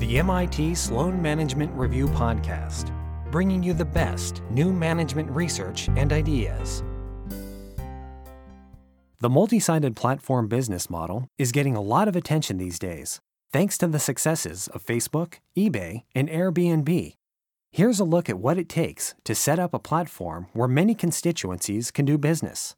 The MIT Sloan Management Review podcast, bringing you the best new management research and ideas. The multi-sided platform business model is getting a lot of attention these days, thanks to the successes of Facebook, eBay, and Airbnb. Here's a look at what it takes to set up a platform where many constituencies can do business.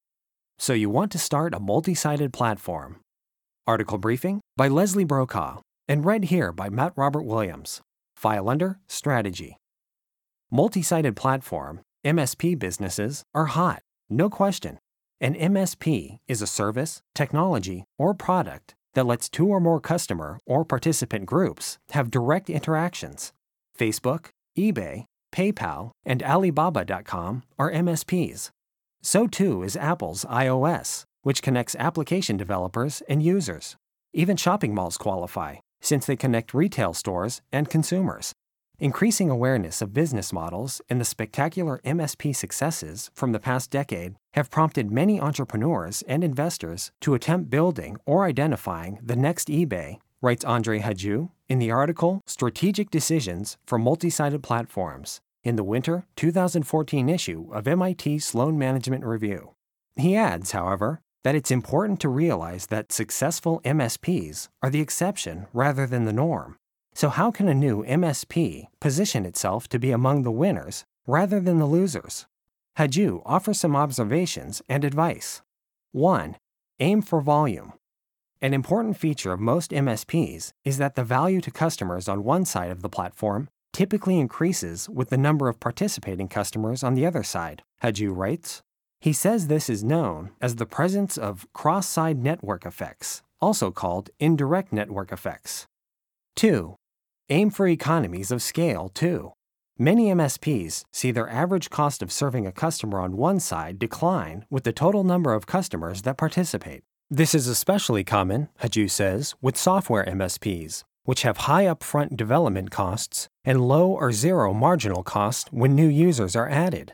So you want to start a multi-sided platform. Article briefing by Leslie Brokaw and read here by Matt Robert Williams. File under Strategy. Multi-sided platform, MSP businesses are hot, no question. An MSP is a service, technology, or product that lets two or more customer or participant groups have direct interactions. Facebook, eBay, PayPal, and Alibaba.com are MSPs. So too is Apple's iOS, which connects application developers and users. Even shopping malls qualify, since they connect retail stores and consumers. Increasing awareness of business models and the spectacular MSP successes from the past decade have prompted many entrepreneurs and investors to attempt building or identifying the next eBay, writes Andre Hadjou in the article Strategic Decisions for Multi-Sided Platforms in the winter 2014 issue of MIT Sloan Management Review. He adds, however, that it's important to realize that successful MSPs are the exception rather than the norm. So how can a new MSP position itself to be among the winners rather than the losers? Hadjou offers some observations and advice. 1. Aim for volume. An important feature of most MSPs is that the value to customers on one side of the platform typically increases with the number of participating customers on the other side, Hadjou writes. He says this is known as the presence of cross-side network effects, also called indirect network effects. 2. Aim for economies of scale, too. Many MSPs see their average cost of serving a customer on one side decline with the total number of customers that participate. This is especially common, Hadjou says, with software MSPs, which have high upfront development costs and low or zero marginal cost when new users are added.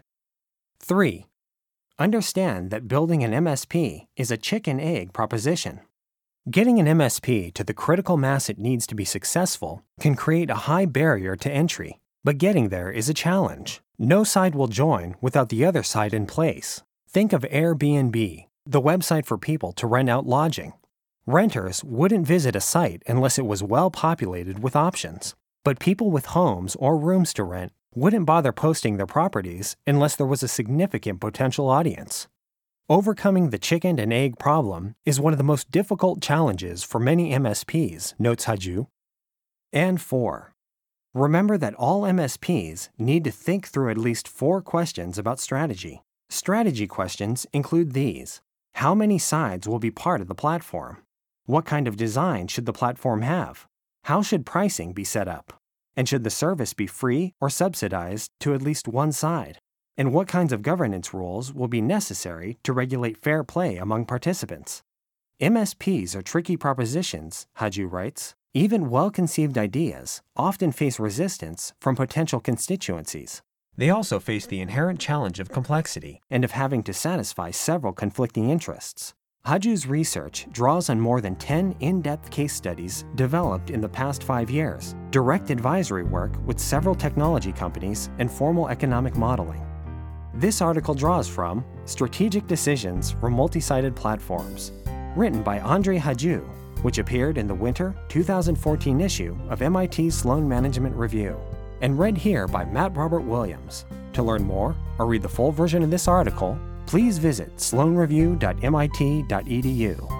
3. Understand that building an MSP is a chicken-egg proposition. Getting an MSP to the critical mass it needs to be successful can create a high barrier to entry, but getting there is a challenge. No side will join without the other side in place. Think of Airbnb, the website for people to rent out lodging. Renters wouldn't visit a site unless it was well populated with options, but people with homes or rooms to rent wouldn't bother posting their properties unless there was a significant potential audience. Overcoming the chicken and egg problem is one of the most difficult challenges for many MSPs, notes Hadjou. And 4. Remember that all MSPs need to think through at least 4 questions about strategy. Strategy questions include these. How many sides will be part of the platform? What kind of design should the platform have? How should pricing be set up? And should the service be free or subsidized to at least one side? And what kinds of governance rules will be necessary to regulate fair play among participants? MSPs are tricky propositions, Hadjou writes. Even well-conceived ideas often face resistance from potential constituencies. They also face the inherent challenge of complexity and of having to satisfy several conflicting interests. Hadjou's research draws on more than 10 in-depth case studies developed in the past 5 years, direct advisory work with several technology companies, and formal economic modeling. This article draws from Strategic Decisions for Multi-Sided Platforms, written by Andre Hadjou, which appeared in the winter 2014 issue of MIT Sloan Management Review, and read here by Matt Robert Williams. To learn more or read the full version of this article, please visit sloanreview.mit.edu.